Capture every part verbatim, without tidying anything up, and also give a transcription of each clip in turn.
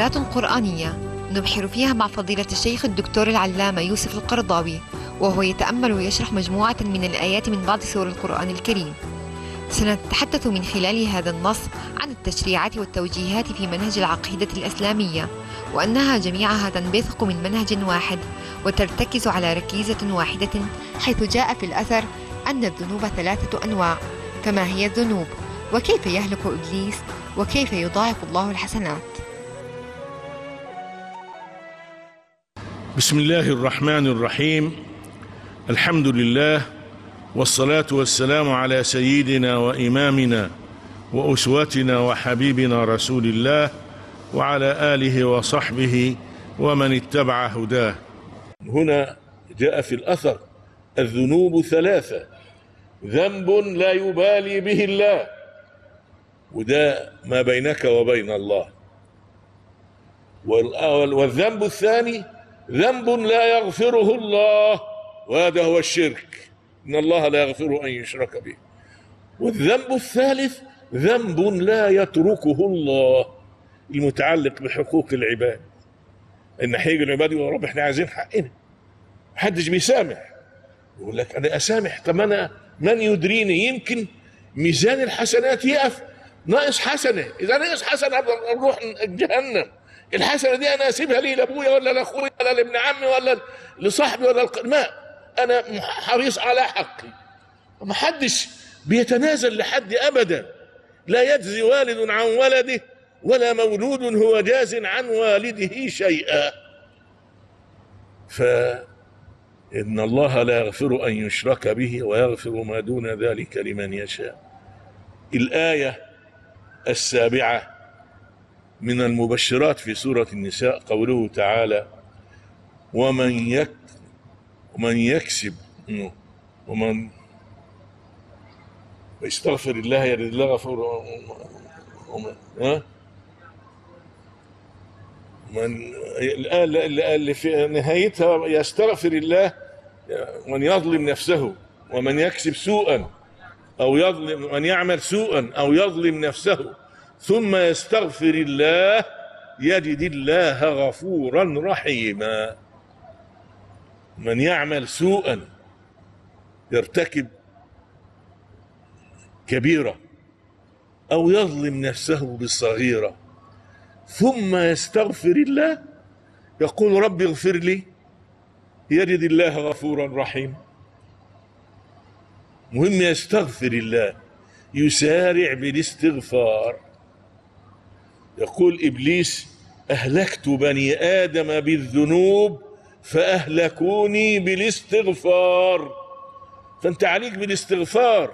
تأملات قرآنية نبحر فيها مع فضيلة الشيخ الدكتور العلامة يوسف القرضاوي، وهو يتأمل ويشرح مجموعة من الآيات من بعض سور القرآن الكريم. سنتحدث من خلال هذا النص عن التشريعات والتوجيهات في منهج العقيدة الإسلامية، وأنها جميعها تنبثق من منهج واحد وترتكز على ركيزة واحدة، حيث جاء في الأثر أن الذنوب ثلاثة أنواع. فما هي الذنوب؟ وكيف يهلك إبليس؟ وكيف يضاعف الله الحسنات؟ بسم الله الرحمن الرحيم. الحمد لله، والصلاة والسلام على سيدنا وإمامنا وأسوتنا وحبيبنا رسول الله وعلى آله وصحبه ومن اتبع هداه. هنا جاء في الأثر الذنوب ثلاثة: ذنب لا يبالي به الله، وده ما بينك وبين الله، والذنب الثاني ذنب لا يغفره الله، وهذا هو الشرك، إن الله لا يغفر أن يشرك به. والذنب الثالث ذنب لا يتركه الله، المتعلق بحقوق العباد، إن حقوق العباد يقول رب احنا عايزين حقنا، محدش بيسامح. يقول لك أنا أسامح، طب أنا من يدريني، يمكن ميزان الحسنات يقف ناقص حسنة، إذا ناقص حسنة أروح جهنم. الحسنة دي أنا أسيبها لي لأبويا ولا لأخويا ولا لابن عمي ولا لصاحبي ولا الق... ما أنا حريص على حقي. محدش بيتنازل لحد أبدا، لا يجزي والد عن ولده ولا مولود هو جاز عن والده شيئا. فإن الله لا يغفر أن يشرك به ويغفر ما دون ذلك لمن يشاء. الآية السابعة من المبشرات في سورة النساء قوله تعالى: ومن يك ومن يكسب ومن يستغفر الله يجد الله غفورا. ها من الآية اللي في نهايتها يستغفر الله من يظلم نفسه، ومن يكسب سوءا أو يظلم، من يعمل سوءا أو يظلم نفسه ثم يستغفر الله يجد الله غفورا رحيما. من يعمل سوءا، يرتكب كبيرة أو يظلم نفسه بالصغيرة ثم يستغفر الله يقول رب اغفر لي يجد الله غفورا رحيما. مهم يستغفر الله، يسارع بالاستغفار. يقول إبليس: أهلكت بني آدم بالذنوب فأهلكوني بالاستغفار. فأنت عليك بالاستغفار،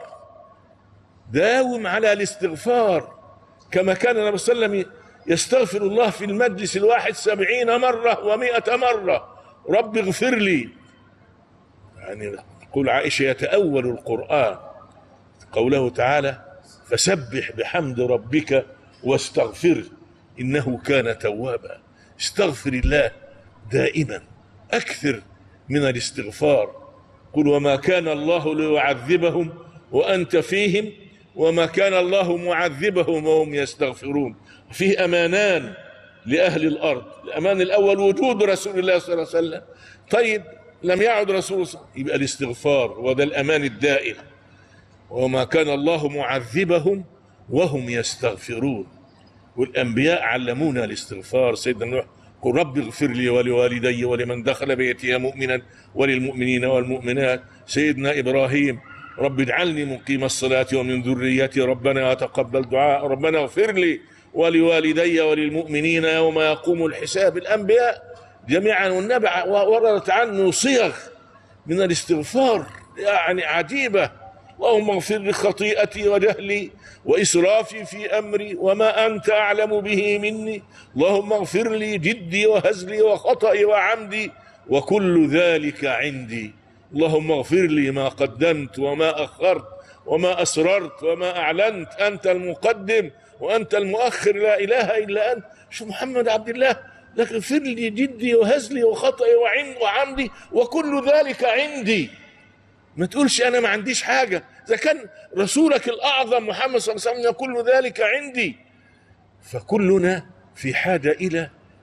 داوم على الاستغفار، كما كان النبي صلى الله عليه وسلم يستغفر الله في المجلس الواحد سبعين مرة ومائة مرة: رب اغفر لي. يعني تقول عائشة: يتأول القرآن قوله تعالى: فسبح بحمد ربك واستغفره إنه كان توابا. استغفر الله دائما، أكثر من الاستغفار. قل وما كان الله ليعذبهم وأنت فيهم وما كان الله معذبهم وهم يستغفرون. فيه أمانان لأهل الأرض. الأمان الأول وجود رسول الله صلى الله عليه وسلم. طيب لم يعد رسول الله، يبقى الاستغفار، وده الأمان الدائم. وما كان الله معذبهم وهم يستغفرون. والأنبياء علمونا الاستغفار. سيدنا نوح: قل رب اغفر لي ولوالدي ولمن دخل بيتي مؤمنا وللمؤمنين والمؤمنات. سيدنا إبراهيم: رب اجعلني مقيم الصلاة ومن ذريتي ربنا وتقبل دعاء. ربنا اغفر لي ولوالدي وللمؤمنين يوم يقوم الحساب. الأنبياء جميعا والنبي وردت عنه صيغ من الاستغفار يعني عجيبة. اللهم اغفر لي خطيئتي وجهلي وإسرافي في أمري وما أنت أعلم به مني. اللهم اغفر لي جدي وهزلي وخطئي وعمدي وكل ذلك عندي. اللهم اغفر لي ما قدمت وما أخرت وما أسررت وما أعلنت، أنت المقدم وأنت المؤخر، لا إله إلا أنت. شو محمد عبد الله: لك اغفر لي جدي وهزلي وخطئي وعمدي وكل ذلك عندي. ما تقولش أنا ما عنديش حاجة، إذا كان رسولك الأعظم محمد صلى الله عليه وسلم كل ذلك عندي. فكلنا في حاجة إلى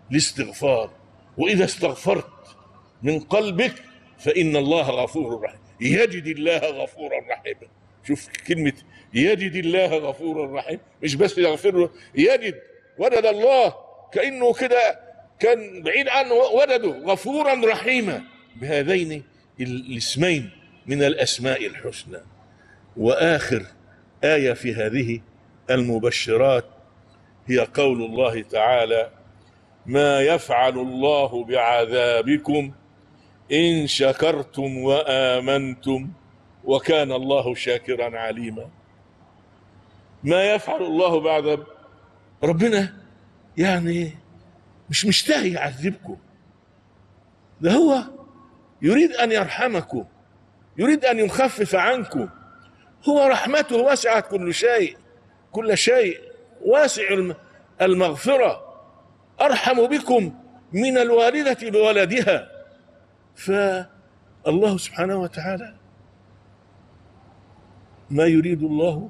الاستغفار، وإذا استغفرت من قلبك فإن الله غفور رحيم. يجد الله غفورا رحيما. شوف كلمة يجد الله غفورا رحيم، مش بس يغفر له، يجد وجد الله كأنه كده كان بعيد عنه وجده غفورا رحيما بهذين الاسمين من الأسماء الحسنى. وآخر آية في هذه المبشرات هي قول الله تعالى: ما يفعل الله بعذابكم إن شكرتم وآمنتم وكان الله شاكرا عليما. ما يفعل الله بعذاب، ربنا يعني مش مشتهي يعذبكم، ده هو يريد أن يرحمكم، يريد أن يخفف عنكم. هو رحمته وسعت كل شيء، كل شيء واسع المغفرة، أرحم بكم من الوالدة بولدها. فالله سبحانه وتعالى ما يريد الله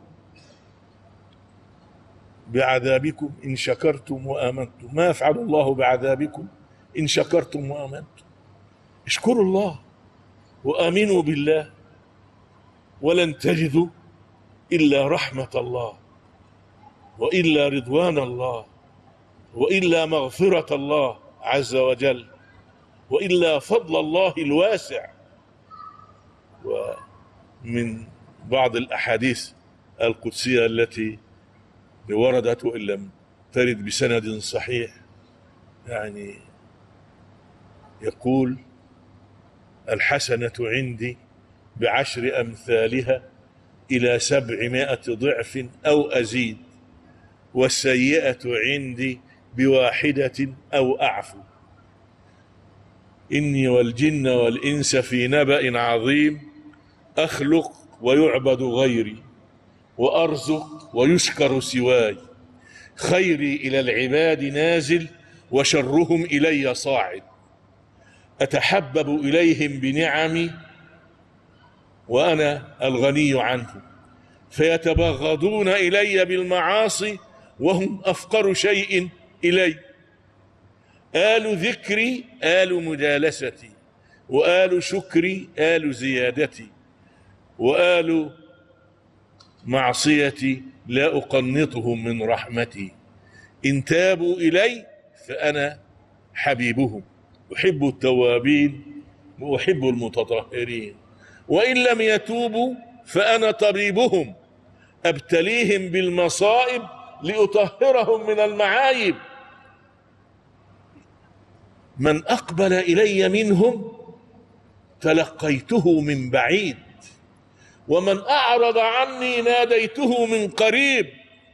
بعذابكم إن شكرتم وآمنتم. ما يفعل الله بعذابكم إن شكرتم وآمنتم. اشكروا الله وآمنوا بالله ولن تجدوا إلا رحمة الله وإلا رضوان الله وإلا مغفرة الله عز وجل وإلا فضل الله الواسع. ومن بعض الأحاديث القدسية التي وردت وإن لم ترد بسند صحيح، يعني يقول: الحسنة عندي بعشر أمثالها إلى سبعمائة ضعف أو أزيد، والسيئة عندي بواحدة أو أعفو. إني والجن والإنس في نبأ عظيم، أخلق ويعبد غيري، وأرزق ويشكر سواي، خيري إلى العباد نازل وشرهم إلي صاعد، أتحبب إليهم بنعمي وأنا الغني عنهم، فيتبغضون إلي بالمعاصي وهم أفقر شيء إلي. آل ذكري آل مجالستي، وآل شكري آل زيادتي، وآل معصيتي لا أقنطهم من رحمتي. إن تابوا إلي فأنا حبيبهم، أحب التوابين وأحب المتطهرين، وإن لم يتوبوا فأنا طبيبهم، أبتليهم بالمصائب لأطهرهم من المعايب. من أقبل إلي منهم تلقيته من بعيد، ومن أعرض عني ناديته من قريب.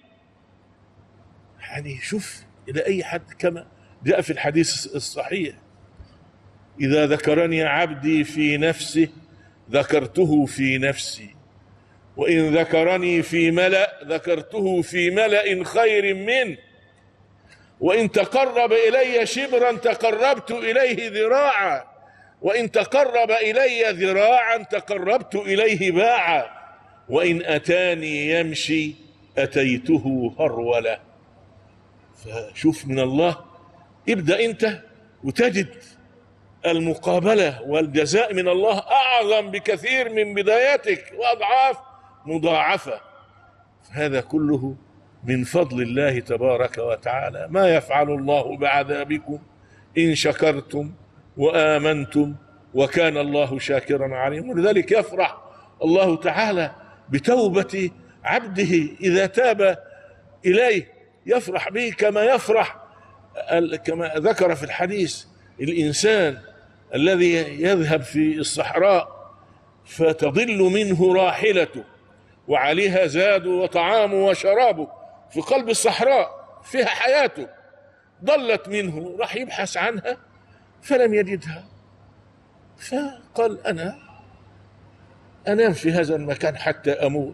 يعني شوف إلى أي حد، كما جاء في الحديث الصحيح: إذا ذكرني عبدي في نفسه ذكرته في نفسي، وإن ذكرني في ملأ ذكرته في ملأ خير منه، وإن تقرب إلي شبرا تقربت إليه ذراعا، وإن تقرب إلي ذراعا تقربت إليه باعا، وإن أتاني يمشي أتيته هرولة. فشوف من الله، ابدأ أنت وتجد المقابلة والجزاء من الله أعظم بكثير من بداياتك وأضعاف مضاعفة. هذا كله من فضل الله تبارك وتعالى. ما يفعل الله بعذابكم إن شكرتم وآمنتم وكان الله شاكرا عليما. ولذلك يفرح الله تعالى بتوبة عبده إذا تاب إليه، يفرح به كما يفرح، كما ذكر في الحديث، الإنسان الذي يذهب في الصحراء فتضل منه راحلته وعليها زاد وطعام وشرابه في قلب الصحراء فيها حياته، ضلت منه، راح يبحث عنها فلم يجدها، فقال أنا أنام في هذا المكان حتى أموت.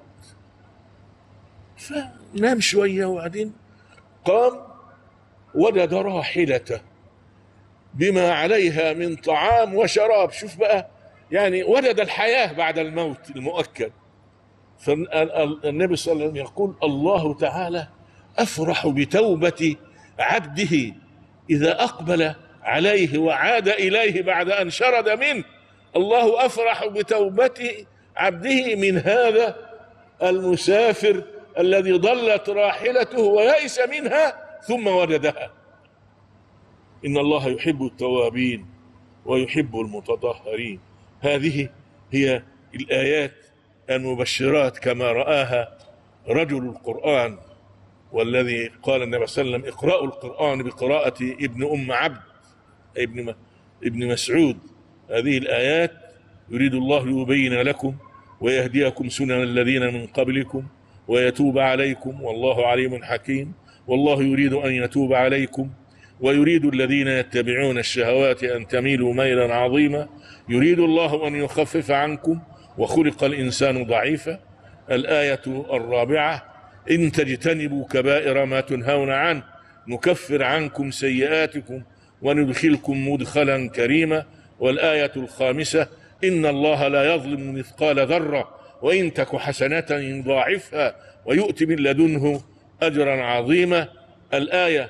فنام شوية وبعدين قام وجد راحلته بما عليها من طعام وشراب. شوف بقى، يعني وجد الحياة بعد الموت المؤكد. فالنبي صلى الله عليه وسلم يقول: الله تعالى أفرح بتوبة عبده إذا أقبل عليه وعاد إليه بعد أن شرد منه، الله أفرح بتوبة عبده من هذا المسافر الذي ضلت راحلته ويأس منها ثم وجدها. إن الله يحب التوابين ويحب المتطهرين. هذه هي الآيات المبشرات كما رآها رجل القرآن، والذي قال النبي صلى الله عليه وسلم: اقرأوا القرآن بقراءة ابن أم عبد ابن ابن مسعود. هذه الآيات يريد الله ليبين لكم ويهديكم سنن الذين من قبلكم ويتوب عليكم والله عليم حكيم. والله يريد أن يتوب عليكم ويريد الذين يتبعون الشهوات أن تميلوا ميلا عظيما. يريد الله أن يخفف عنكم وخلق الإنسان ضعيفا. الآية الرابعة: إن تجتنبوا كبائر ما تنهون عنه نكفر عنكم سيئاتكم وندخلكم مدخلا كريما. والآية الخامسة: إن الله لا يظلم مثقال ذرة وإن تك حسنة يضاعفها ويؤتي من لدنه أجرا عظيما. الآية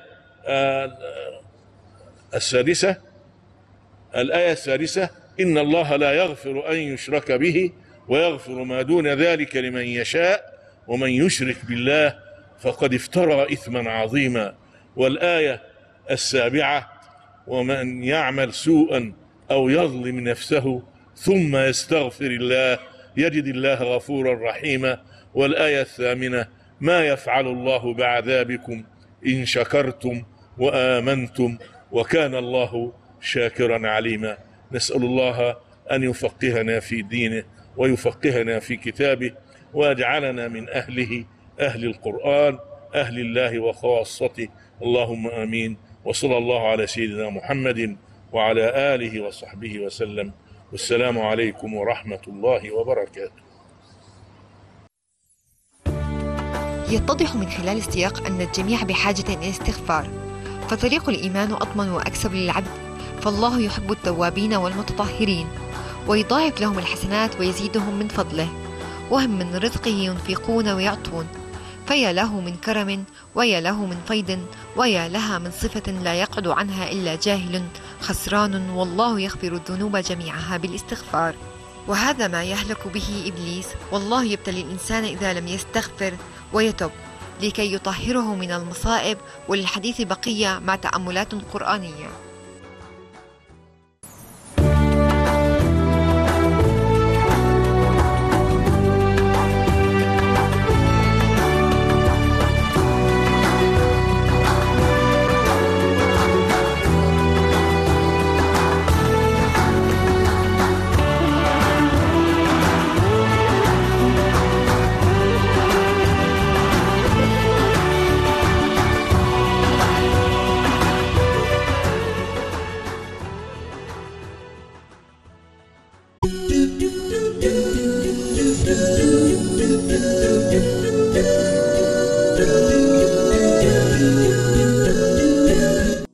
السادسة الآية السادسة: إن الله لا يغفر أن يشرك به ويغفر ما دون ذلك لمن يشاء ومن يشرك بالله فقد افترى إثما عظيما. والآية السابعة: ومن يعمل سوءا أو يظلم نفسه ثم يستغفر الله يجد الله غفورا رحيما. والآية الثامنة: ما يفعل الله بعذابكم إن شكرتم وآمنتم وكان الله شاكرا عليما. نسأل الله أن يفقهنا في دينه ويفقهنا في كتابه ويجعلنا من أهله، أهل القرآن، أهل الله وخاصته. اللهم آمين. وصلى الله على سيدنا محمد وعلى آله وصحبه وسلم. والسلام عليكم ورحمة الله وبركاته. يتضح من خلال السياق أن الجميع بحاجة إلى الاستغفار، فطريق الإيمان أضمن وأكسب للعبد، فالله يحب التوابين والمتطهرين ويضاعف لهم الحسنات ويزيدهم من فضله، وهم من رزقه ينفقون ويعطون، فيا له من كرم ويا له من فيض ويا لها من صفة لا يقعد عنها إلا جاهل خسران، والله يغفر الذنوب جميعها بالاستغفار. وهذا ما يهلك به إبليس، والله يبتلي الإنسان إذا لم يستغفر ويتب لكي يطهره من المصائب. وللحديث بقية مع تأملات قرآنية.